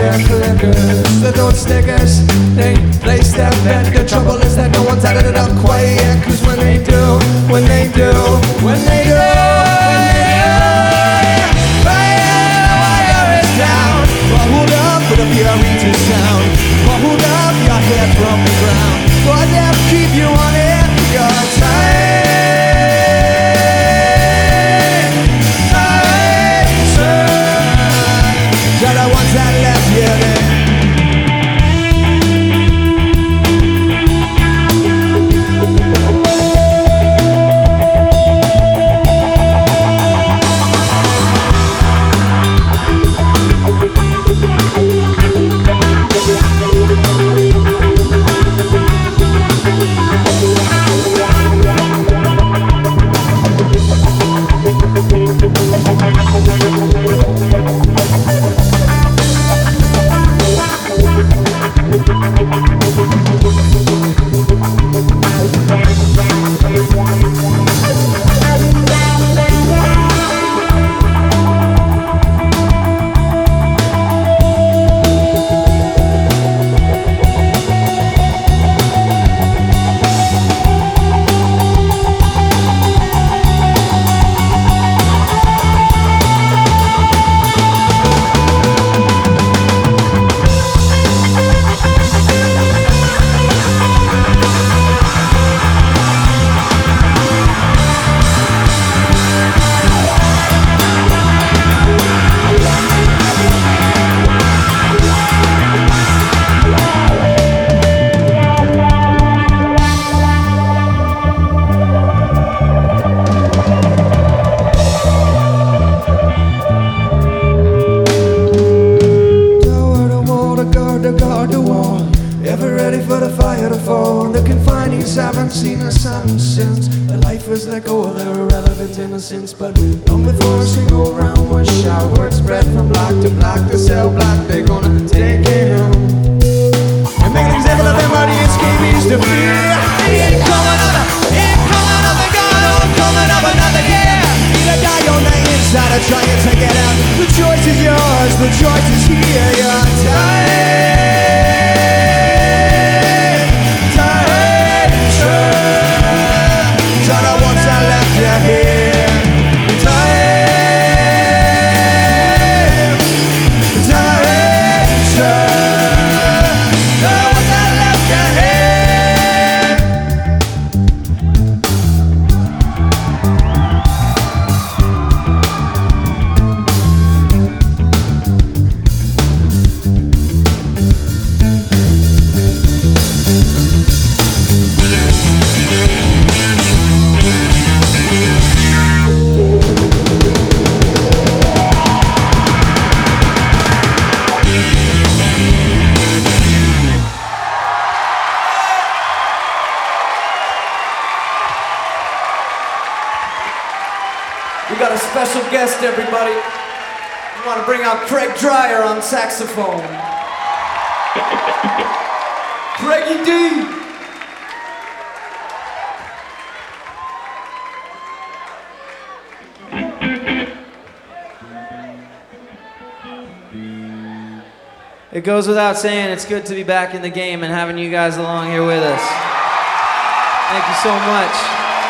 their clickers. They don't stickers, they place their bet. The trouble is that no one's added it up quite yet. Cause when they do, when they do, when they do, fire is down. Hold up with a pure sound. Hold up your head from the ground. But they'll keep you on it your time. You're the ones that left you there. Haven't seen the sun since the life was let go of their irrelevant innocence. But long before a single round was shot, word spread from block to block, to cell block. They're gonna take it home and make an example of them. But the escapees to fear. Incoming of the god, coming of another year. Either die on the inside or try and take it out. The choice is yours, the choice is here. Your time. We got a special guest, everybody. We want to bring out Craig Dreyer on saxophone. Craigie D. It goes without saying, it's good to be back in the game and having you guys along here with us. Thank you so much.